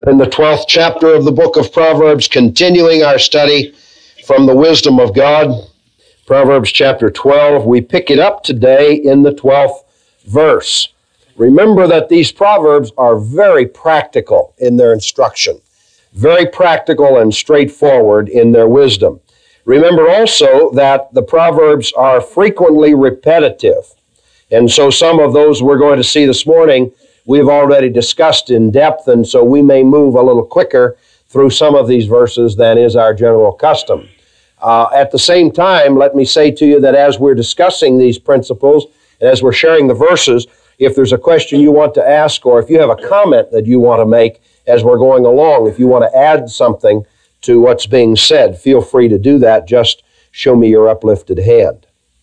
In the 12th chapter of the book of Proverbs, continuing our study from the wisdom of God. Proverbs chapter 12, we pick it up today in the 12th verse. Remember that these Proverbs are very practical in their instruction, very practical and straightforward in their wisdom. Remember also that the Proverbs are frequently repetitive, and so some of those we're going to see this morning we've already discussed in depth, and so we may move a little quicker through some of these verses than is our general custom. At the same time, let me say to you that as we're discussing these principles, and as we're sharing the verses, if there's a question you want to ask, or if you have a comment that you want to make as we're going along, if you want to add something to what's being said, feel free to do that. Just show me your uplifted hand.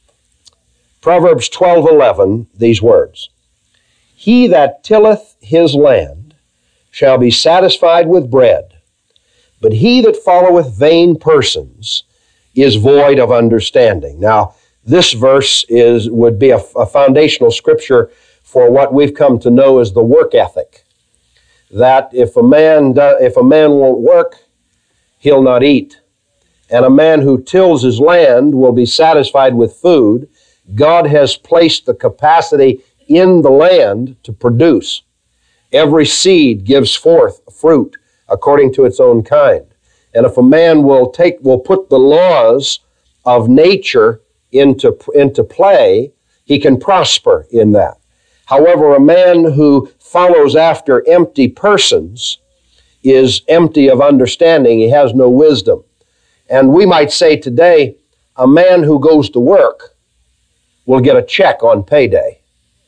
Proverbs 12:11, these words. He that tilleth his land shall be satisfied with bread, but he that followeth vain persons is void of understanding. Now, this verse would be a foundational scripture for what we've come to know as the work ethic. That if a man won't work, he'll not eat. And a man who tills his land will be satisfied with food. God has placed the capacity in the land to produce. Every seed gives forth fruit according to its own kind. And if a man will put the laws of nature into play, he can prosper in that. However, a man who follows after empty persons is empty of understanding. He has no wisdom. And we might say today, a man who goes to work will get a check on payday.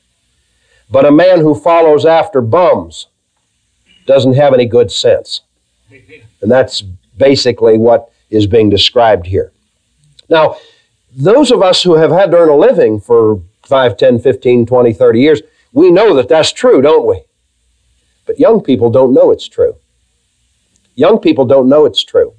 But a man who follows after bums doesn't have any good sense. And that's basically what is being described here. Now, those of us who have had to earn a living for 5, 10, 15, 20, 30 years, we know that that's true, don't we? But young people don't know it's true. Young people don't know it's true.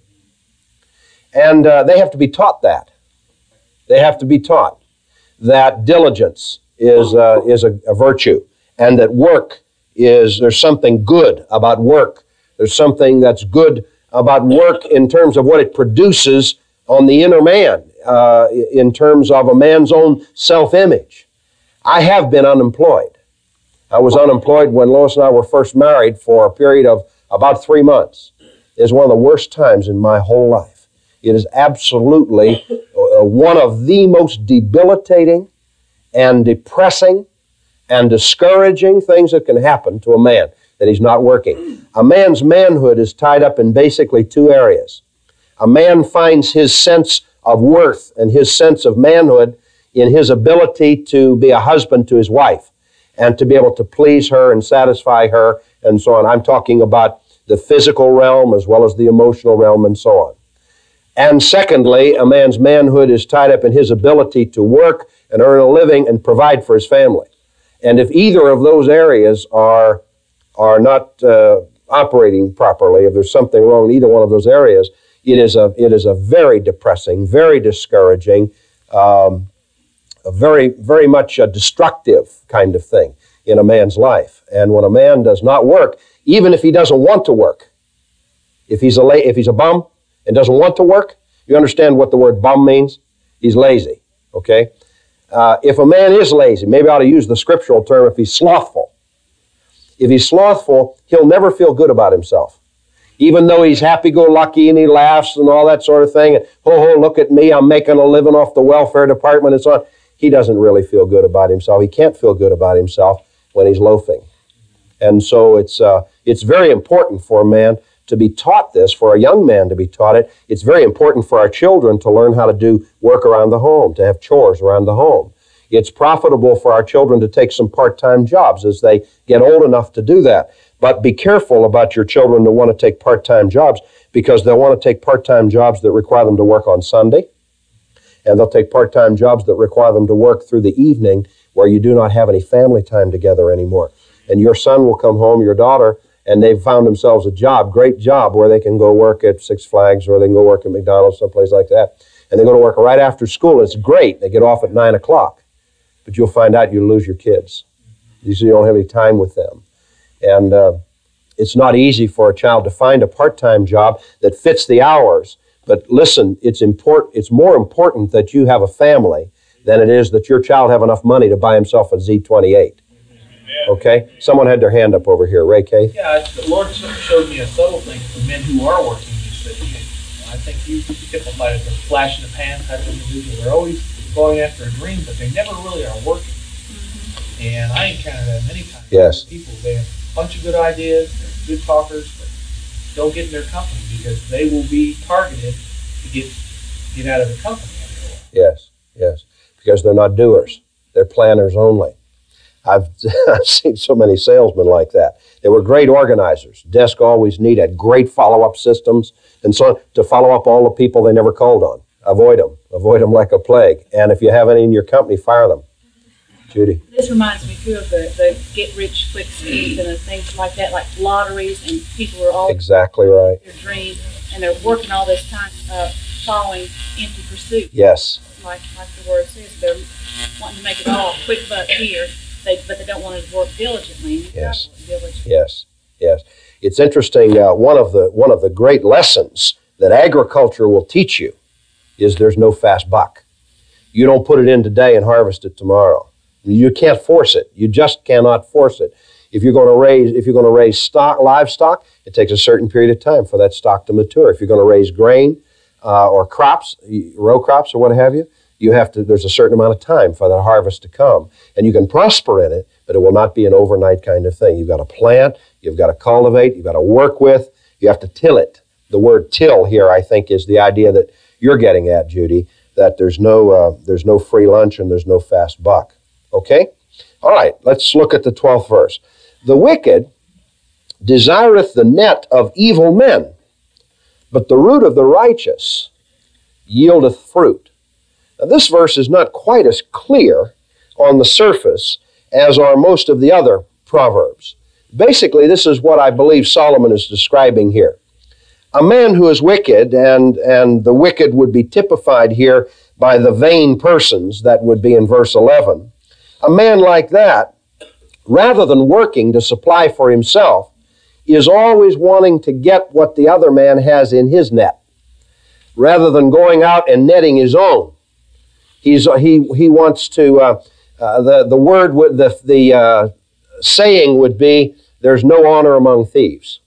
And they have to be taught that. They have to be taught that diligence is a virtue, and that there's something good about work. There's something that's good about work in terms of what it produces on the inner man, in terms of a man's own self-image. I have been unemployed. I was unemployed when Lois and I were first married for a period of about 3 months. It was one of the worst times in my whole life. It is absolutely one of the most debilitating and depressing and discouraging things that can happen to a man, that he's not working. A man's manhood is tied up in basically two areas. A man finds his sense of worth and his sense of manhood in his ability to be a husband to his wife and to be able to please her and satisfy her and so on. I'm talking about the physical realm as well as the emotional realm and so on. And secondly, a man's manhood is tied up in his ability to work and earn a living and provide for his family. And if either of those areas are not operating properly, if there's something wrong in either one of those areas, it is a very depressing, very discouraging, a very, very much a destructive kind of thing in a man's life. And when a man does not work, even if he doesn't want to work, if he's a bum and doesn't want to work, you understand what the word bum means? He's lazy, okay? If a man is lazy, maybe I ought to use the scriptural term, if he's slothful. If he's slothful, he'll never feel good about himself. Even though he's happy-go-lucky and he laughs and all that sort of thing, and look at me, I'm making a living off the welfare department and so on. He doesn't really feel good about himself. He can't feel good about himself when he's loafing. And so it's very important for a man to be taught this, for a young man to be taught it. It's very important for our children to learn how to do work around the home, to have chores around the home. It's profitable for our children to take some part-time jobs as they get old enough to do that. But be careful about your children to want to take part-time jobs, because they'll want to take part-time jobs that require them to work on Sunday, and they'll take part-time jobs that require them to work through the evening where you do not have any family time together anymore. And your son will come home, your daughter, and they've found themselves a job, great job, where they can go work at Six Flags or they can go work at McDonald's, someplace like that. And they go to work right after school. It's great. They get off at 9 o'clock. But you'll find out you lose your kids. You see, you don't have any time with them. And It's not easy for a child to find a part-time job that fits the hours. But listen, it's more important that you have a family than it is that your child have enough money to buy himself a Z28. Okay? Someone had their hand up over here. Ray K? Yeah, the Lord showed me a subtle thing for men who are working. He said, I think you typify as a flash in the pan type of individual. They're always going after a dream, but they never really are working. And I encountered that many times. Yes. People, they have a bunch of good ideas, they're good talkers, but don't get in their company because they will be targeted to get out of the company after a while. Yes, yes. Because they're not doers. They're planners only. I've seen so many salesmen like that. They were great organizers. Desk always needed great follow-up systems and so on to follow up all the people they never called on. Avoid them. Avoid them like a plague. And if you have any in your company, fire them. Judy? This reminds me too of the get-rich-quick schemes and the things like that, like lotteries, and people are all exactly right. Their dreams, and they're working all this time following empty pursuit. Yes. Like the word says, they're wanting to make it all quick buck here, but they don't want to work diligently. Yes. Diligently. Yes. Yes. It's interesting. One of the great lessons that agriculture will teach you is there's no fast buck. You don't put it in today and harvest it tomorrow. You can't force it. You just cannot force it. If you're going to raise livestock, it takes a certain period of time for that stock to mature. If you're going to raise grain or crops, row crops or what have you, there's a certain amount of time for that harvest to come. And you can prosper in it, but it will not be an overnight kind of thing. You've got to plant, you've got to cultivate, you've got to work with, you have to till it. The word till here, I think, is the idea that you're getting at, Judy, that there's no free lunch and there's no fast buck. Okay? All right, let's look at the 12th verse. The wicked desireth the net of evil men, but the root of the righteous yieldeth fruit. Now, this verse is not quite as clear on the surface as are most of the other Proverbs. Basically, this is what I believe Solomon is describing here. A man who is wicked, and the wicked would be typified here by the vain persons, that would be in verse 11. A man like that, rather than working to supply for himself, is always wanting to get what the other man has in his net, rather than going out and netting his own. He wants to. The saying would be, "There's no honor among thieves."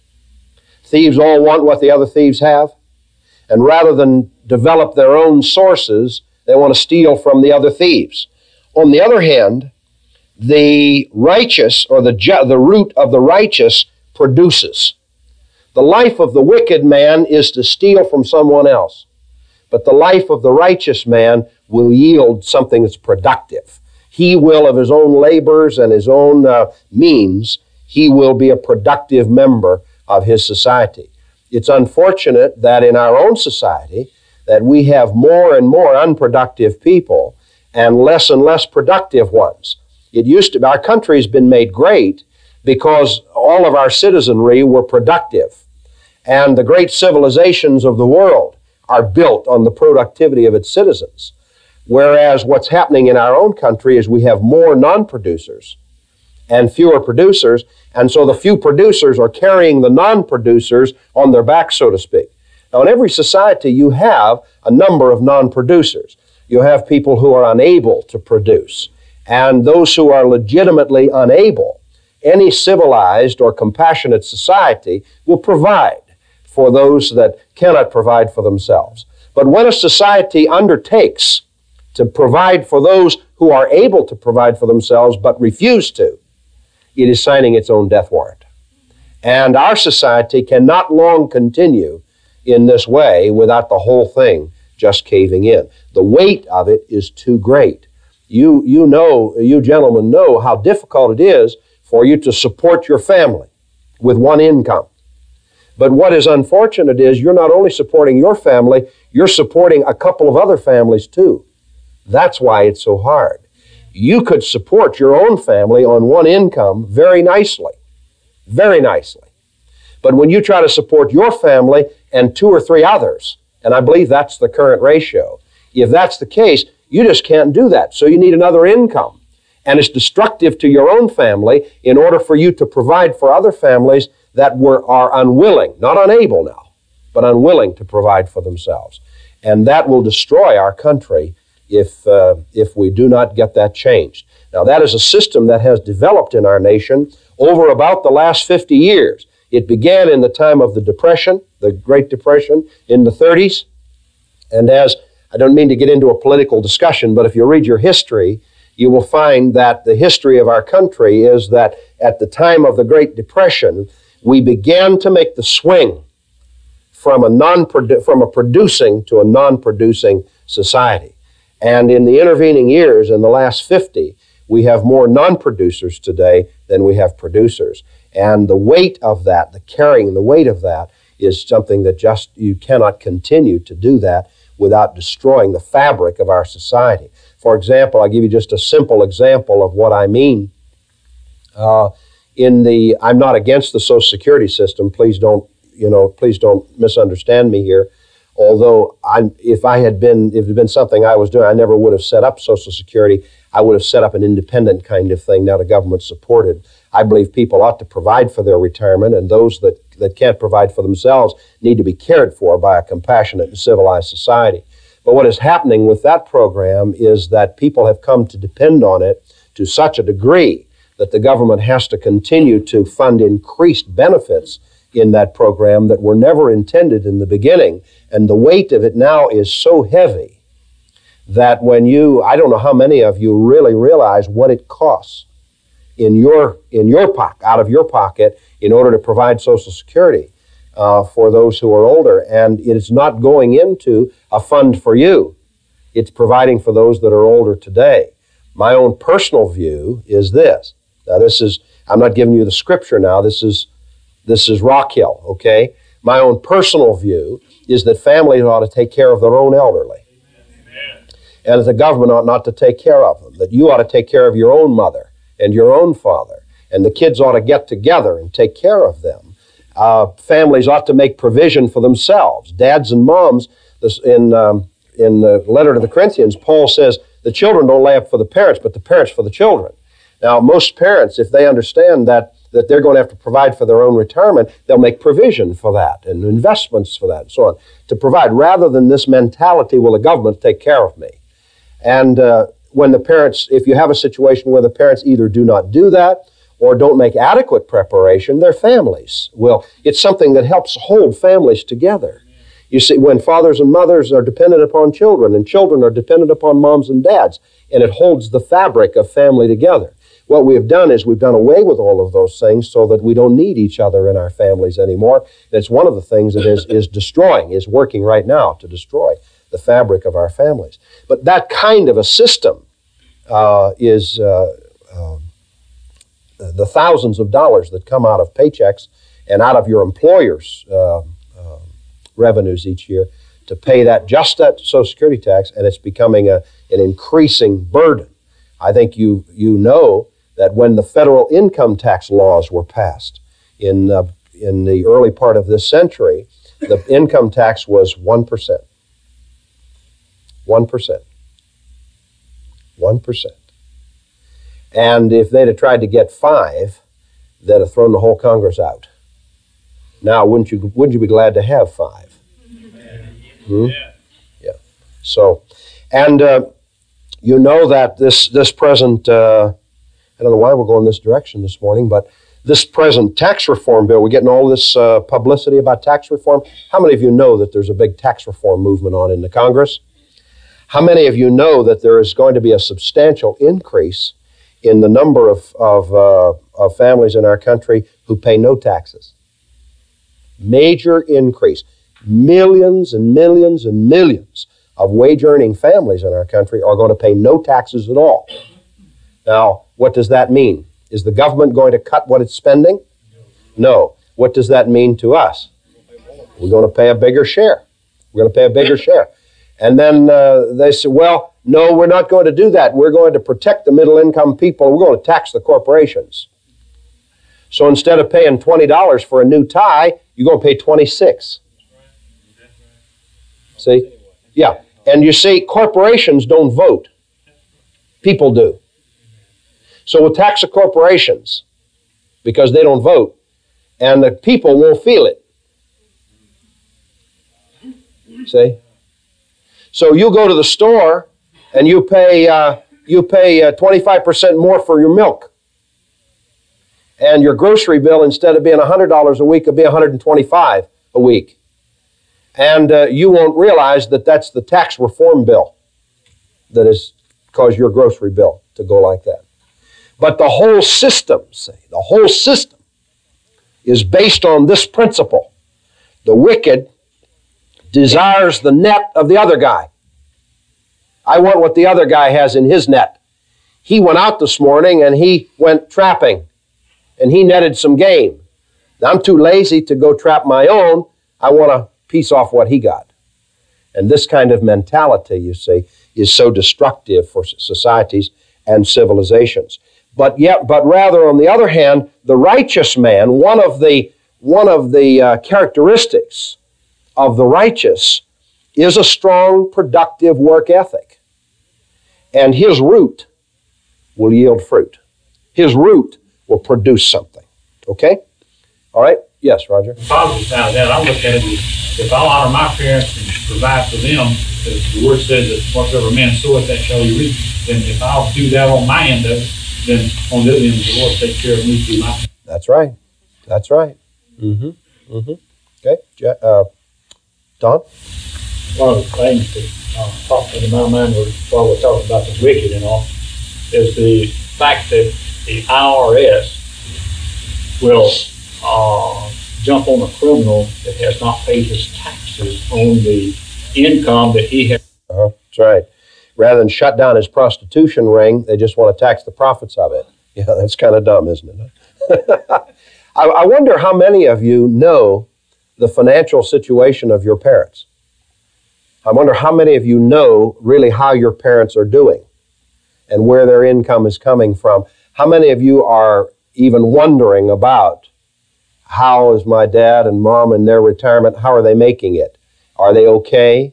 Thieves all want what the other thieves have, and rather than develop their own sources, they want to steal from the other thieves. On the other hand, the righteous, or the root of the righteous, produces. The life of the wicked man is to steal from someone else, but the life of the righteous man will yield something that's productive. He will, of his own labors and his own means, he will be a productive member of his society. It's unfortunate that in our own society that we have more and more unproductive people and less productive ones. It used to be, our country's been made great because all of our citizenry were productive. And the great civilizations of the world are built on the productivity of its citizens. Whereas what's happening in our own country is we have more non-producers and fewer producers, and so the few producers are carrying the non-producers on their back, so to speak. Now, in every society, you have a number of non-producers. You have people who are unable to produce, and those who are legitimately unable. Any civilized or compassionate society will provide for those that cannot provide for themselves. But when a society undertakes to provide for those who are able to provide for themselves but refuse to, it is signing its own death warrant. And our society cannot long continue in this way without the whole thing just caving in. The weight of it is too great. You gentlemen know how difficult it is for you to support your family with one income. But what is unfortunate is you're not only supporting your family, you're supporting a couple of other families too. That's why it's so hard. You could support your own family on one income very nicely. Very nicely. But when you try to support your family and two or three others, and I believe that's the current ratio, if that's the case, you just can't do that. So you need another income. And it's destructive to your own family. In order for you to provide for other families, that are unwilling, not unable now, but unwilling to provide for themselves. And that will destroy our country if we do not get that changed. Now, that is a system that has developed in our nation over about the last 50 years. It began in the time of the Depression, the Great Depression, in the 30s. And as I don't mean to get into a political discussion, but if you read your history, you will find that the history of our country is that at the time of the Great Depression, we began to make the swing from a producing to a non-producing society. And in the intervening years, in the last 50, we have more non-producers today than we have producers. And the weight of that, the carrying the weight of that, is something that just, you cannot continue to do that without destroying the fabric of our society. For example, I'll give you just a simple example of what I mean. I'm not against the Social Security system. Please don't misunderstand me here. Although if it had been something I was doing, I never would have set up Social Security. I would have set up an independent kind of thing, not a government supported. I believe people ought to provide for their retirement, and those that can't provide for themselves need to be cared for by a compassionate and civilized society. But what is happening with that program is that people have come to depend on it to such a degree that the government has to continue to fund increased benefits in that program that were never intended in the beginning. And the weight of it now is so heavy that I don't know how many of you really realize what it costs in your pocket, out of your pocket, in order to provide Social Security for those who are older. And it is not going into a fund for you. It's providing for those that are older today. My own personal view is this. Now, I'm not giving you the scripture now. This is Rock Hill, okay? My own personal view is that families ought to take care of their own elderly. Amen. And that the government ought not to take care of them. That you ought to take care of your own mother and your own father. And the kids ought to get together and take care of them. Families ought to make provision for themselves. Dads and moms, in the letter to the Corinthians, Paul says, the children don't lay up for the parents, but the parents for the children. Now, most parents, if they understand that they're going to have to provide for their own retirement, they'll make provision for that and investments for that and so on to provide, rather than this mentality, will the government take care of me? And when the parents, if you have a situation where the parents either do not do that or don't make adequate preparation, their families will. It's something that helps hold families together. You see, when fathers and mothers are dependent upon children and children are dependent upon moms and dads, and it holds the fabric of family together. What we have done is we've done away with all of those things so that we don't need each other in our families anymore. And it's one of the things that is working right now to destroy the fabric of our families. But that kind of a system is the thousands of dollars that come out of paychecks and out of your employer's revenues each year to pay just that Social Security tax, and it's becoming an increasing burden. I think you know that when the federal income tax laws were passed in the early part of this century, the income tax was 1%. 1%. 1%. And if they'd have tried to get 5%, they'd have thrown the whole Congress out. Now, wouldn't you be glad to have 5%? Yeah. So, and you know that this present, I don't know why we're going this direction this morning, but this present tax reform bill, we're getting all this publicity about tax reform. How many of you know that there's a big tax reform movement on in the Congress? How many of you know that there is going to be a substantial increase in the number of families in our country who pay no taxes? Major increase. Millions and millions and millions of wage-earning families in our country are going to pay no taxes at all. Now, what does that mean? Is the government going to cut what it's spending? No. What does that mean to us? We're going to pay a bigger share. We're going to pay a bigger share. And then they say, well, no, we're not going to do that. We're going to protect the middle-income people. We're going to tax the corporations. So instead of paying $20 for a new tie, you're going to pay $26. See? Yeah. And you see, corporations don't vote. People do. So we'll tax the corporations because they don't vote. and the people won't feel it. See? So you go to the store and you pay 25% more for your milk. And your grocery bill, instead of being $100 a week, will be $125 a week. And you won't realize that that's the tax reform bill that has caused your grocery bill to go like that. But the whole system, the whole system is based on this principle. The wicked desires the net of the other guy. I want what the other guy has in his net. He went out this morning and he went trapping and he netted some game. Now, I'm too lazy to go trap my own. I want a piece off what he got. And this kind of mentality, you see, is so destructive for societies and civilizations. But rather, on the other hand, the righteous man, one of the characteristics of the righteous is a strong, productive work ethic. And his root will yield fruit. His root will produce something. Okay? All right? Yes, Roger? The positive side of that, I look at it as if I'll honor my parents and provide for them, as the word says that whatsoever man soweth, that shall he reap, then if I'll do that on my end of it, then on the other end, the Lord take care of me through my. That's right. That's right. Mm-hmm. Mm-hmm. Okay. Don? One of the things that popped into my mind while we're talking about the wicked and all is the fact that the IRS will jump on a criminal that has not paid his taxes on the income that he has. That's right. Rather than shut down his prostitution ring, they just want to tax the profits of it. Yeah, that's kind of dumb, isn't it? I wonder how many of you know the financial situation of your parents. I wonder how many of you know really how your parents are doing and where their income is coming from. How many of you are even wondering about how is my dad and mom in their retirement, how are they making it? Are they okay?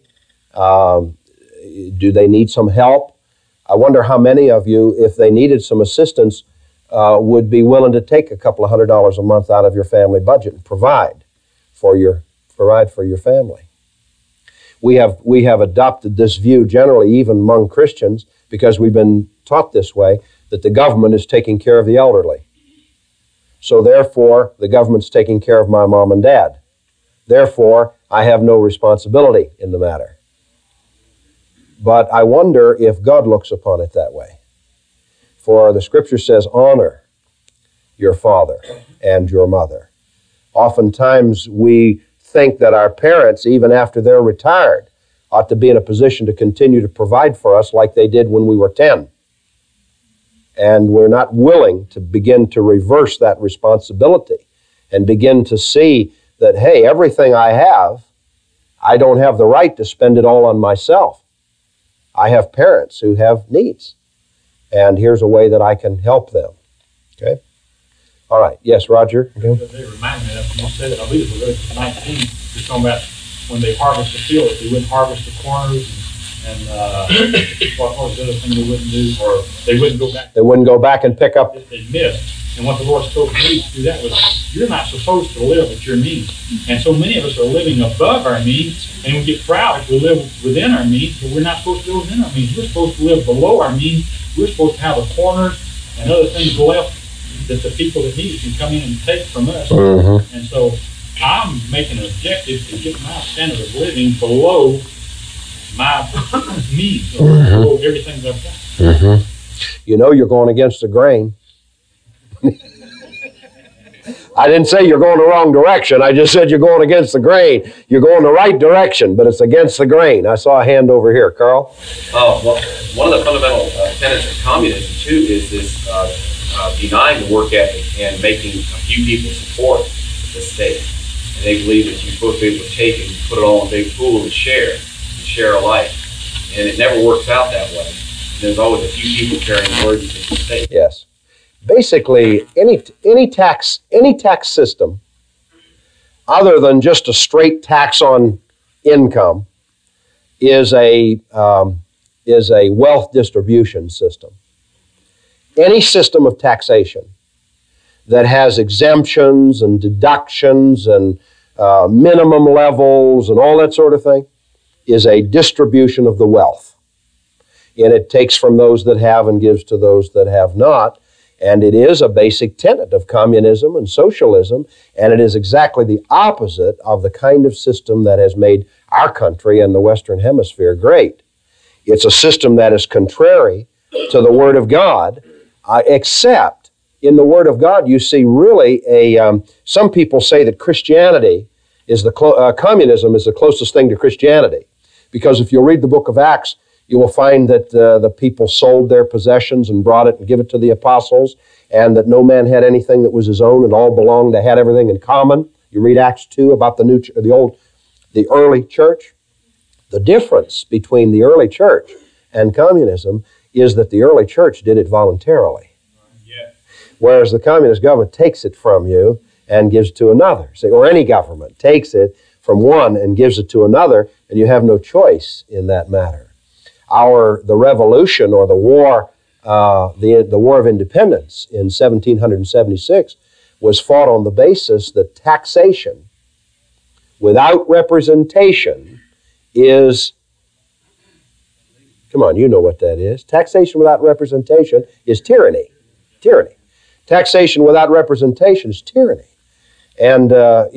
Do they need some help? I wonder how many of you, if they needed some assistance, would be willing to take a couple of $100 a month out of your family budget and provide for your family. We have adopted this view generally, even among Christians, because we've been taught this way, that the government is taking care of the elderly. So therefore, the government's taking care of my mom and dad. Therefore, I have no responsibility in the matter. But I wonder if God looks upon it that way. For the Scripture says, honor your father and your mother. Oftentimes we think that our parents, even after they're retired, ought to be in a position to continue to provide for us like they did when we were 10. And we're not willing to begin to reverse that responsibility and begin to see that, hey, everything I have, I don't have the right to spend it all on myself. I have parents who have needs, and here's a way that I can help them. Okay? All right. Yes, Roger? They remind me of, you said it, I believe it was 19, just talking about when they harvest the field, they wouldn't harvest the corners and what was the other thing they wouldn't do, or they wouldn't go back. They wouldn't go back and pick up. If they missed. And what the Lord told me to do that was, you're not supposed to live at your means. And so many of us are living above our means, and we get proud if we live within our means, but we're not supposed to live within our means. We're supposed to live below our means. We're supposed to have the corners and other things left that the people that need it can come in and take from us. Mm-hmm. And so I'm making an objective to get my standard of living below my means, below everything that I've got. Mm-hmm. You know you're going against the grain. I didn't say you're going the wrong direction. I just said you're going against the grain. You're going the right direction, but it's against the grain. I saw a hand over here. Carl? Well, one of the fundamental tenets of communism, too, is this denying the work ethic and making a few people support the state. And they believe that you're supposed to be able to take and put it all in a big pool and share alike. And it never works out that way. There's always a few people carrying the burdens of the state. Yes. Basically, any tax system, other than just a straight tax on income, is a wealth distribution system. Any system of taxation that has exemptions and deductions and minimum levels and all that sort of thing is a distribution of the wealth. And it takes from those that have and gives to those that have not. And it is a basic tenet of communism and socialism, and it is exactly the opposite of the kind of system that has made our country and the Western Hemisphere great. It's a system that is contrary to the Word of God, except in the Word of God you see really some people say that Christianity is communism is the closest thing to Christianity. Because if you read the book of Acts, you will find that the people sold their possessions and brought it and give it to the apostles, and that no man had anything that was his own, and all belonged, they had everything in common. You read Acts 2 about the early church. The difference between the early church and communism is that the early church did it voluntarily. Whereas the communist government takes it from you and gives it to another. Or any government takes it from one and gives it to another, and you have no choice in that matter. The revolution or the war of independence in 1776 was fought on the basis that taxation without representation is, come on, you know what that is. Taxation without representation is tyranny. Tyranny. Taxation without representation is tyranny. And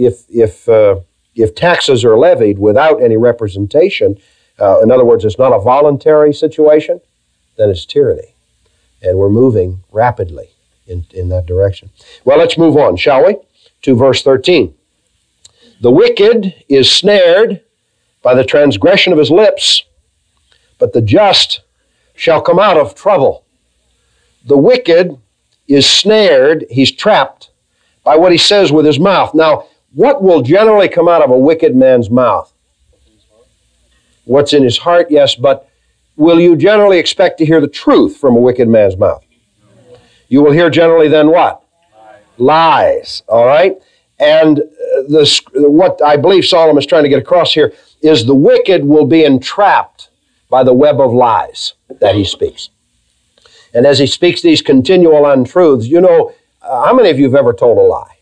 if taxes are levied without any representation, in other words, it's not a voluntary situation, then it's tyranny. And we're moving rapidly in that direction. Well, let's move on, shall we? To verse 13. The wicked is snared by the transgression of his lips, but the just shall come out of trouble. The wicked is snared, he's trapped, by what he says with his mouth. Now, what will generally come out of a wicked man's mouth? What's in his heart, yes, but will you generally expect to hear the truth from a wicked man's mouth? You will hear generally then what? Lies, all right? And what I believe Solomon is trying to get across here is the wicked will be entrapped by the web of lies that he speaks. And as he speaks these continual untruths, you know, how many of you have ever told a lie?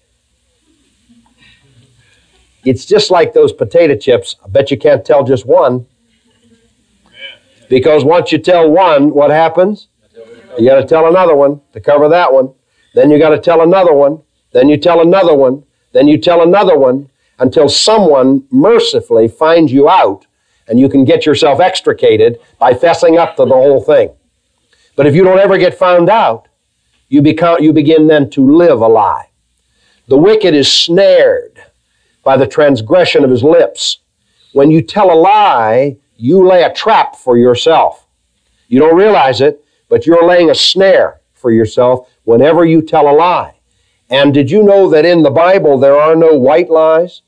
It's just like those potato chips. I bet you can't tell just one. Because once you tell one, what happens? You got to tell another one to cover that one. Then you got to tell another one. Then you tell another one. Then you tell another one until someone mercifully finds you out and you can get yourself extricated by fessing up to the whole thing. But if you don't ever get found out, you begin then to live a lie. The wicked is snared by the transgression of his lips. When you tell a lie, you lay a trap for yourself. You don't realize it, but you're laying a snare for yourself whenever you tell a lie. And did you know that in the Bible there are no white lies?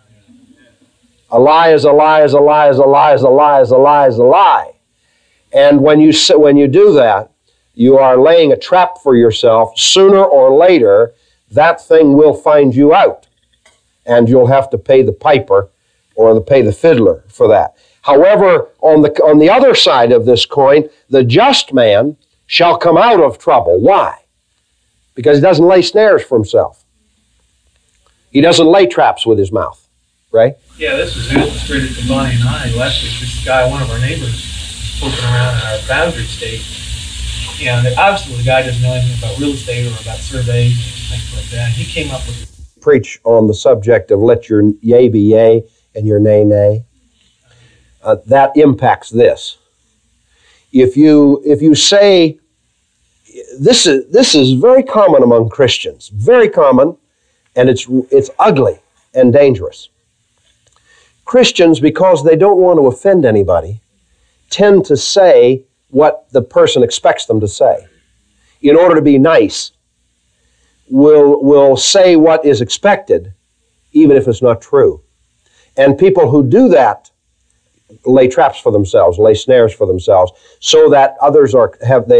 A lie is a lie is a lie is a lie is a lie is a lie is a lie. And when you do that, you are laying a trap for yourself. Sooner or later, that thing will find you out. And you'll have to pay the piper or pay the fiddler for that. However, on the other side of this coin, the just man shall come out of trouble. Why? Because he doesn't lay snares for himself. He doesn't lay traps with his mouth. Right? Yeah, this was illustrated to Bonnie and I last week. This guy, one of our neighbors, poking around in our boundary state. And obviously the guy doesn't know anything about real estate or about surveys and things like that. He came up with preach on the subject of let your yea be yea and your nay nay. That impacts this. If you say, this is very common among Christians, very common, and it's ugly and dangerous. Christians, because they don't want to offend anybody, tend to say what the person expects them to say. In order to be nice, will say what is expected, even if it's not true. And people who do that lay traps for themselves, lay snares for themselves, so that others are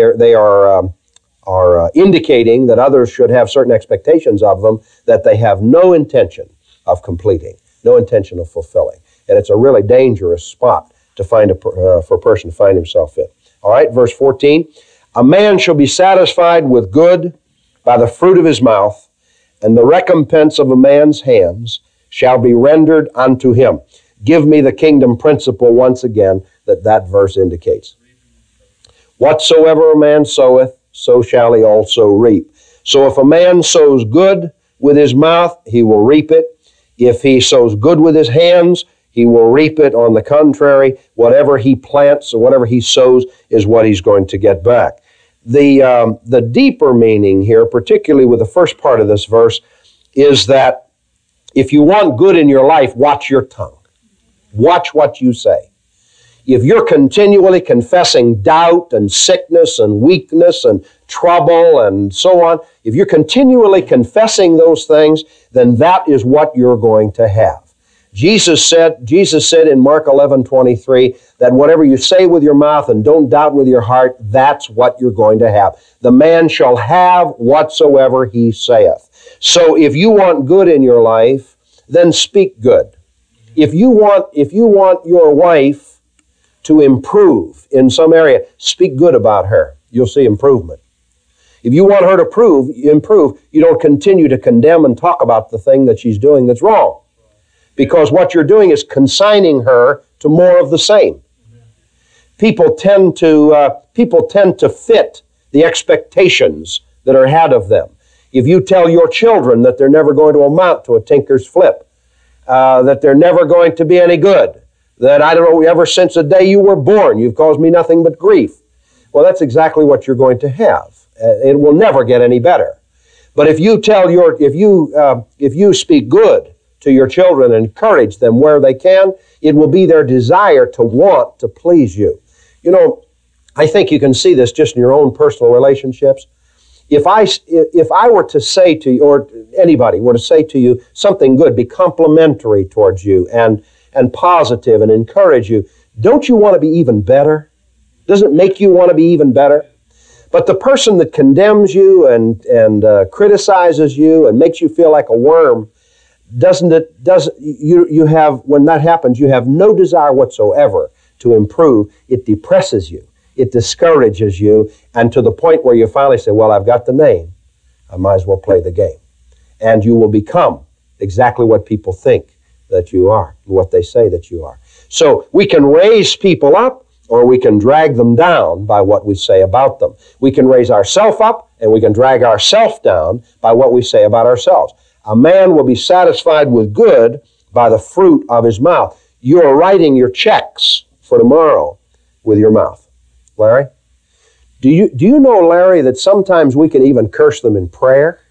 indicating that others should have certain expectations of them that they have no intention of completing, no intention of fulfilling. And it's a really dangerous spot to find for a person to find himself in. All right, verse 14. A man shall be satisfied with good by the fruit of his mouth, and the recompense of a man's hands shall be rendered unto him. Give me the kingdom principle once again that verse indicates. Whatsoever a man soweth, so shall he also reap. So if a man sows good with his mouth, he will reap it. If he sows good with his hands, he will reap it. On the contrary, whatever he plants or whatever he sows is what he's going to get back. The deeper meaning here, particularly with the first part of this verse, is that if you want good in your life, watch your tongue. Watch what you say. If you're continually confessing doubt and sickness and weakness and trouble and so on, if you're continually confessing those things, then that is what you're going to have. Jesus said in Mark 11:23 that whatever you say with your mouth and don't doubt with your heart, that's what you're going to have. The man shall have whatsoever he saith. So if you want good in your life, then speak good. If you want your wife to improve in some area, speak good about her. You'll see improvement. If you want her to improve, you don't continue to condemn and talk about the thing that she's doing that's wrong. Because what you're doing is consigning her to more of the same. People tend to fit the expectations that are ahead of them. If you tell your children that they're never going to amount to a tinker's flip, that they're never going to be any good, that I don't know, ever since the day you were born, you've caused me nothing but grief. Well, that's exactly what you're going to have. It will never get any better. But if you speak good to your children and encourage them where they can, it will be their desire to want to please you. You know, I think you can see this just in your own personal relationships. If I were to say to you, or anybody were to say to you something good, be complimentary towards you and positive and encourage you, don't you want to be even better? Doesn't it make you want to be even better? But the person that condemns you and criticizes you and makes you feel like a worm, when that happens, you have no desire whatsoever to improve. It depresses you. It discourages you, and to the point where you finally say, well, I've got the name. I might as well play the game. And you will become exactly what people think that you are, and what they say that you are. So we can raise people up, or we can drag them down by what we say about them. We can raise ourselves up, and we can drag ourselves down by what we say about ourselves. A man will be satisfied with good by the fruit of his mouth. You're writing your checks for tomorrow with your mouth. Larry? Do you know, Larry, that sometimes we can even curse them in prayer?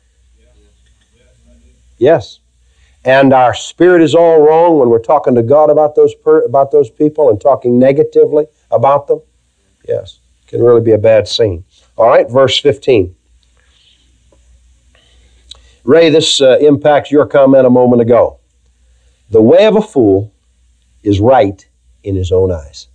Yes. And our spirit is all wrong when we're talking to God about those people and talking negatively about them? Yes. It can really be a bad scene. All right, verse 15. Ray, this impacts your comment a moment ago. The way of a fool is right in his own eyes.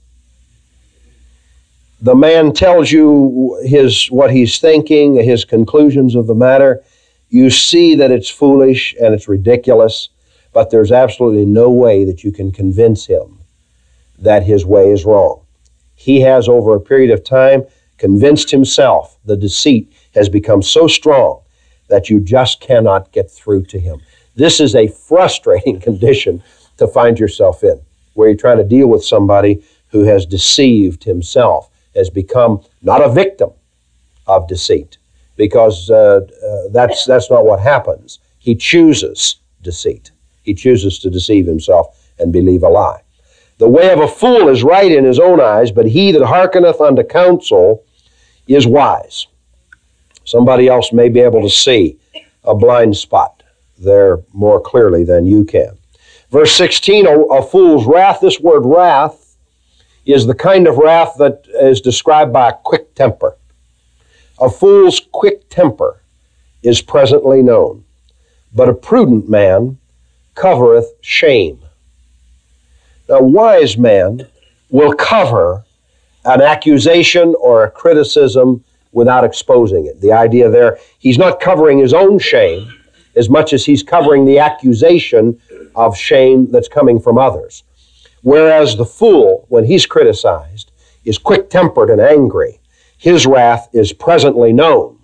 The man tells you what he's thinking, his conclusions of the matter. You see that it's foolish and it's ridiculous, but there's absolutely no way that you can convince him that his way is wrong. He has, over a period of time, convinced himself the deceit has become so strong that you just cannot get through to him. This is a frustrating condition to find yourself in, where you're trying to deal with somebody who has deceived himself, has become not a victim of deceit, because that's not what happens. He chooses deceit. He chooses to deceive himself and believe a lie. The way of a fool is right in his own eyes, but he that hearkeneth unto counsel is wise. Somebody else may be able to see a blind spot there more clearly than you can. Verse 16, a fool's wrath. This word wrath is the kind of wrath that is described by a quick temper. A fool's quick temper is presently known, but a prudent man covereth shame. Now, a wise man will cover an accusation or a criticism without exposing it. The idea there, he's not covering his own shame as much as he's covering the accusation of shame that's coming from others. Whereas the fool, when he's criticized, is quick-tempered and angry. His wrath is presently known.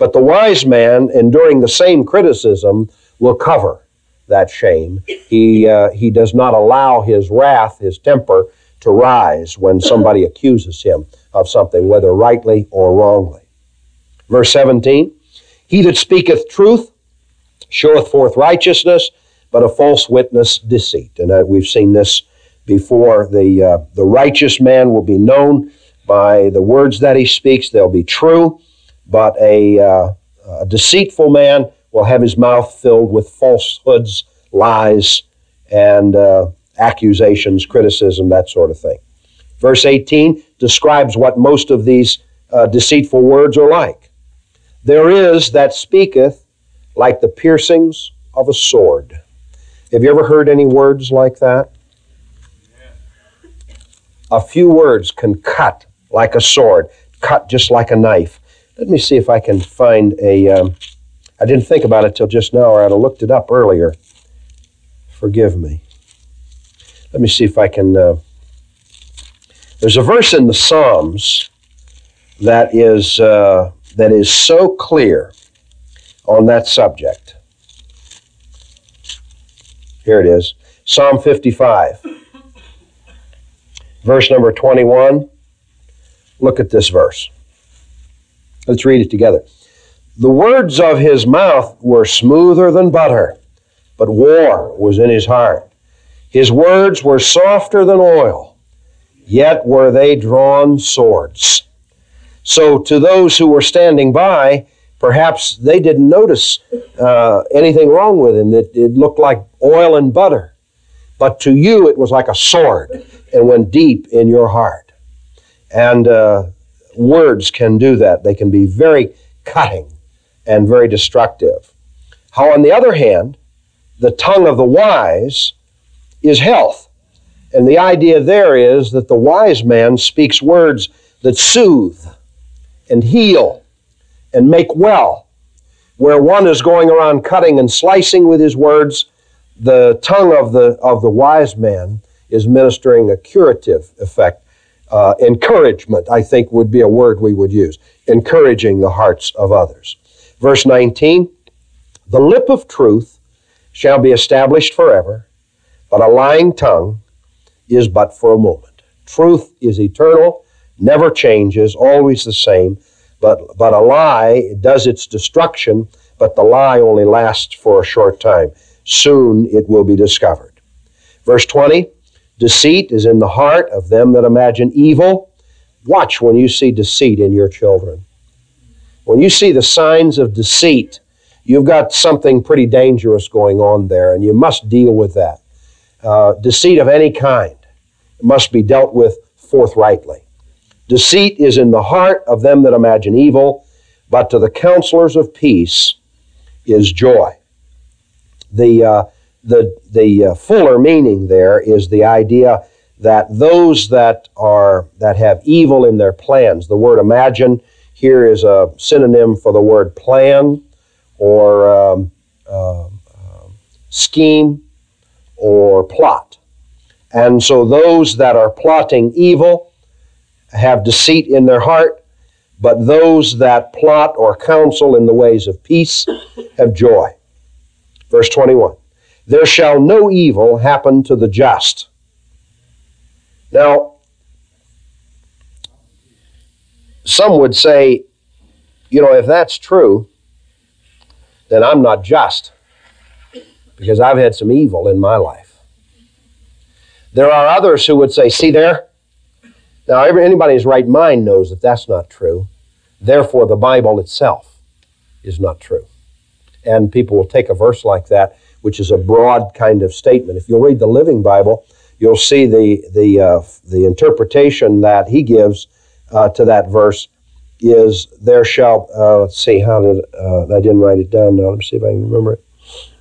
But the wise man, enduring the same criticism, will cover that shame. He does not allow his wrath, his temper, to rise when somebody accuses him of something, whether rightly or wrongly. Verse 17, he that speaketh truth showeth forth righteousness, but a false witness deceit. And we've seen this before. The righteous man will be known by the words that he speaks. They'll be true, but a deceitful man will have his mouth filled with falsehoods, lies, and accusations, criticism, that sort of thing. Verse 18 describes what most of these deceitful words are like. There is that speaketh like the piercings of a sword. Have you ever heard any words like that? A few words can cut like a sword, cut just like a knife. Let me see if I can find I didn't think about it till just now, or I'd have looked it up earlier. Forgive me. Let me see if I can... there's a verse in the Psalms that is so clear on that subject. Here it is. Psalm 55. Verse number 21. Look at this verse. Let's read it together. The words of his mouth were smoother than butter, but war was in his heart. His words were softer than oil, yet were they drawn swords. So to those who were standing by, perhaps they didn't notice anything wrong with him. It looked like oil and butter. But to you, it was like a sword and went deep in your heart. And words can do that. They can be very cutting and very destructive. How, on the other hand, the tongue of the wise is health. And the idea there is that the wise man speaks words that soothe and heal and make well. Where one is going around cutting and slicing with his words, the tongue of the wise man is ministering a curative effect. Encouragement, I think, would be a word we would use. Encouraging the hearts of others. Verse 19, the lip of truth shall be established forever, but a lying tongue is but for a moment. Truth is eternal, never changes, always the same, but a lie does its destruction, but the lie only lasts for a short time. Soon it will be discovered. Verse 20, deceit is in the heart of them that imagine evil. Watch when you see deceit in your children. When you see the signs of deceit, you've got something pretty dangerous going on there, and you must deal with that. Deceit of any kind must be dealt with forthrightly. Deceit is in the heart of them that imagine evil, but to the counselors of peace is joy. The fuller meaning there is the idea that those that have evil in their plans, the word imagine here is a synonym for the word plan or scheme or plot. And so those that are plotting evil have deceit in their heart, but those that plot or counsel in the ways of peace have joy. Verse 21, there shall no evil happen to the just. Now, some would say, if that's true, then I'm not just, because I've had some evil in my life. There are others who would say, see there? Now, anybody in his right mind knows that that's not true. Therefore, the Bible itself is not true. And people will take a verse like that, which is a broad kind of statement. If you'll read the Living Bible, you'll see the interpretation that he gives to that verse is there shall, let's see, how did, I didn't write it down now. Let me see if I can remember it.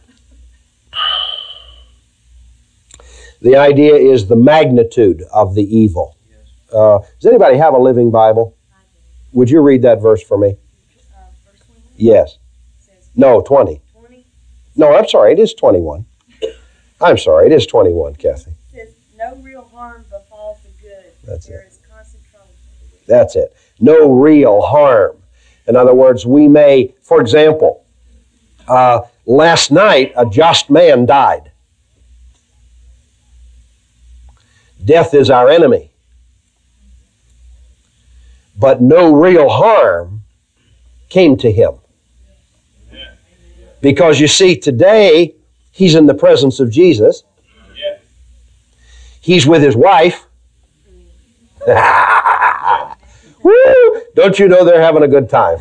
The idea is the magnitude of the evil. Does anybody have a Living Bible? Would you read that verse for me? Verse 21? Yes. No, 20. 20? No, I'm sorry, it is 21. I'm sorry, it is 21, Kathy. It says, no real harm befalls the good. That's there it. is constant trouble for the wicked. That's it. No real harm. In other words, we may, for example, last night a just man died. Death is our enemy. But no real harm came to him. Because you see, today, he's in the presence of Jesus. He's with his wife. Woo! Don't you know they're having a good time?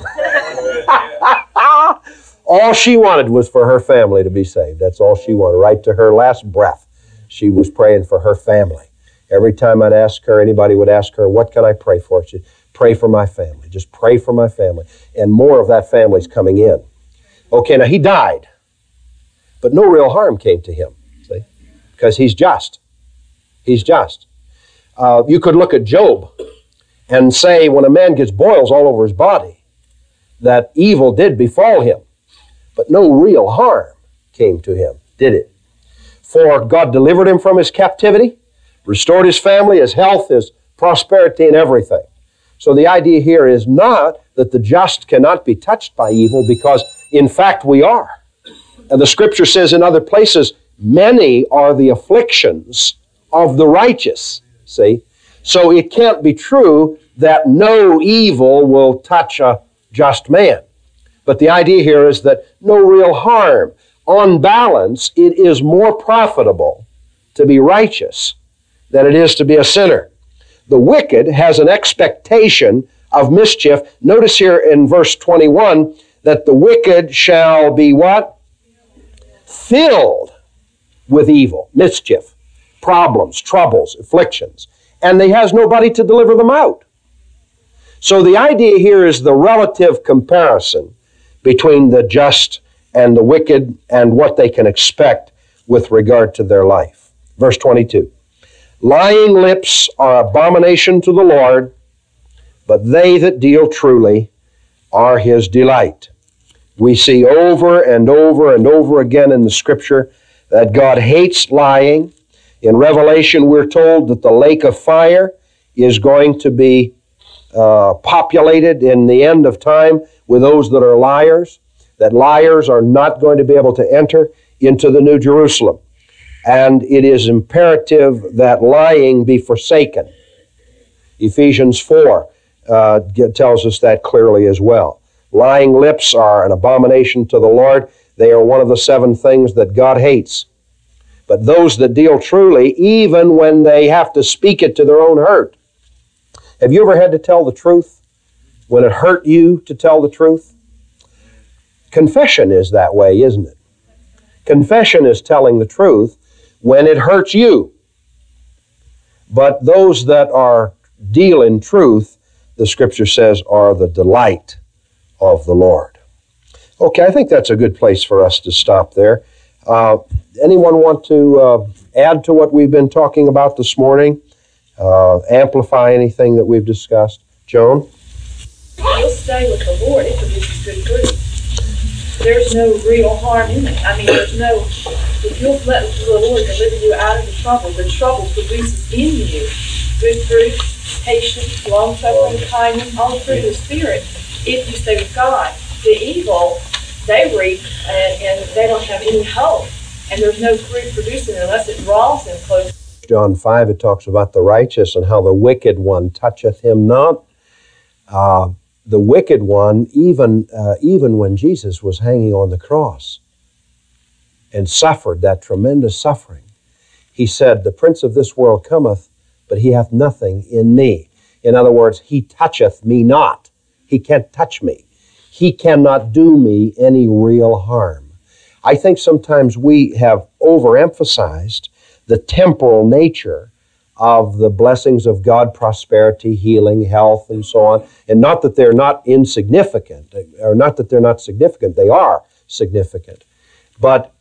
All she wanted was for her family to be saved. That's all she wanted. Right to her last breath, she was praying for her family. Every time I'd ask her, anybody would ask her, what can I pray for? She'd pray for my family. Just pray for my family. And more of that family's coming in. Okay, now he died, but no real harm came to him, see? Because he's just. He's just. You could look at Job and say when a man gets boils all over his body, that evil did befall him, but no real harm came to him, did it? For God delivered him from his captivity, restored his family, his health, his prosperity, and everything. So the idea here is not that the just cannot be touched by evil, because in fact we are. And the Scripture says in other places, many are the afflictions of the righteous, see? So it can't be true that no evil will touch a just man. But the idea here is that no real harm. On balance, it is more profitable to be righteous than it is to be a sinner. The wicked has an expectation of mischief. Notice here in verse 21 that the wicked shall be what? Filled with evil, mischief, problems, troubles, afflictions. And he has nobody to deliver them out. So the idea here is the relative comparison between the just and the wicked and what they can expect with regard to their life. Verse 22. Lying lips are abomination to the Lord, but they that deal truly are his delight. We see over and over and over again in the Scripture that God hates lying. In Revelation, we're told that the lake of fire is going to be populated in the end of time with those that are liars, that liars are not going to be able to enter into the New Jerusalem. And it is imperative that lying be forsaken. Ephesians 4 tells us that clearly as well. Lying lips are an abomination to the Lord. They are one of the 7 things that God hates. But those that deal truly, even when they have to speak it to their own hurt. Have you ever had to tell the truth when it hurt you to tell the truth? Confession is that way, isn't it? Confession is telling the truth when it hurts you. But those that are deal in truth, the Scripture says, are the delight of the Lord. Okay, I think that's a good place for us to stop there. Anyone want to add to what we've been talking about this morning? Amplify anything that we've discussed? Joan? You'll stay with the Lord. It produces good fruit. There's no real harm in it. I mean, there's no, if you'll let the Lord deliver you out of the trouble produces in you good fruit, patience, long-suffering, kindness, all the fruit of the Spirit, if you stay with God. The evil, they reap, and they don't have any hope. And there's no fruit producing unless it draws them close. John 5, it talks about the righteous and how the wicked one toucheth him not. The wicked one, even when Jesus was hanging on the cross and suffered that tremendous suffering, he said, the prince of this world cometh, but he hath nothing in me. In other words, he toucheth me not. He can't touch me. He cannot do me any real harm. I think sometimes we have overemphasized the temporal nature of the blessings of God, prosperity, healing, health, and so on. And not that they're not insignificant, or not that they're not significant. They are significant. But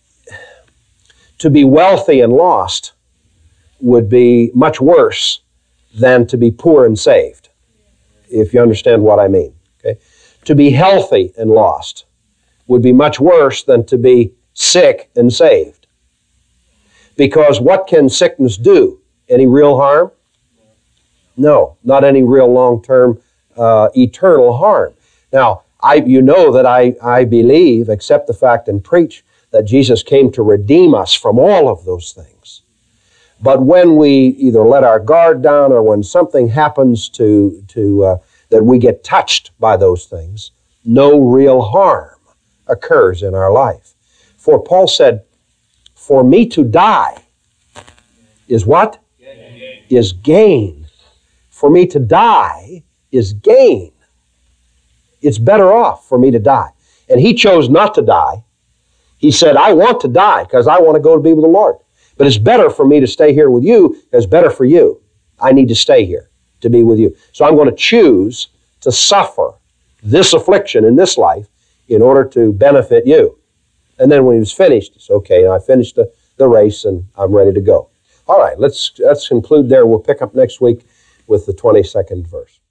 to be wealthy and lost would be much worse than to be poor and saved, if you understand what I mean. Okay? To be healthy and lost would be much worse than to be sick and saved. Because what can sickness do? Any real harm? No, not any real long-term eternal harm. Now, you know that I believe, accept the fact, and preach that Jesus came to redeem us from all of those things. But when we either let our guard down or when something happens that we get touched by those things, no real harm occurs in our life. For Paul said, for me to die is what? Gain. Is gain. For me to die is gain. It's better off for me to die. And he chose not to die. He said, I want to die because I want to go to be with the Lord. But it's better for me to stay here with you. It's better for you. I need to stay here to be with you. So I'm going to choose to suffer this affliction in this life in order to benefit you. And then when he was finished, it's okay, I finished the race and I'm ready to go. All right, let's conclude there. We'll pick up next week with the 22nd verse.